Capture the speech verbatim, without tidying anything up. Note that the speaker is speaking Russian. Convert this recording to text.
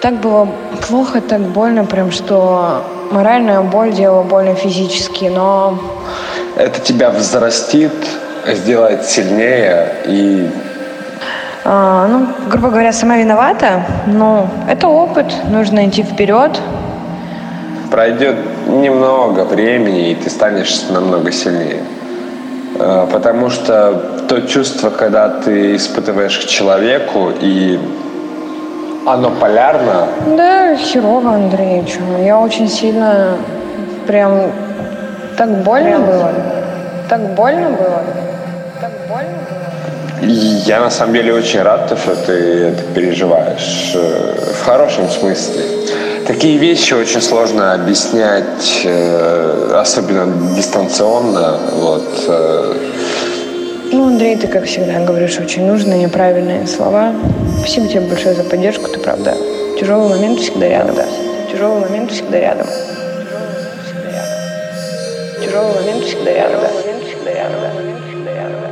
Так было плохо, так больно, прям что моральная боль делала больно физически, но... Это тебя взрастит, сделает сильнее и... А, ну, грубо говоря, сама виновата, но это опыт, нужно идти вперед. Пройдет немного времени, и ты станешь намного сильнее. Потому что то чувство, когда ты испытываешь к человеку, и оно полярно. Да, херово, Андрей, чё. Я очень сильно прям... Так больно прям... было. Так больно было. Так больно было. И я на самом деле очень рад, что ты это переживаешь. В хорошем смысле. Такие вещи очень сложно объяснять, особенно дистанционно. Вот. Ну, Андрей, ты, как всегда, говоришь очень нужные и правильные слова. Спасибо тебе большое за поддержку, ты правда. Тяжелый момент всегда рядом. Да. Тяжелый момент всегда рядом. Тяжелый момент всегда рядом. Тяжелый момент всегда рядом. Тяжелый момент всегда рядом.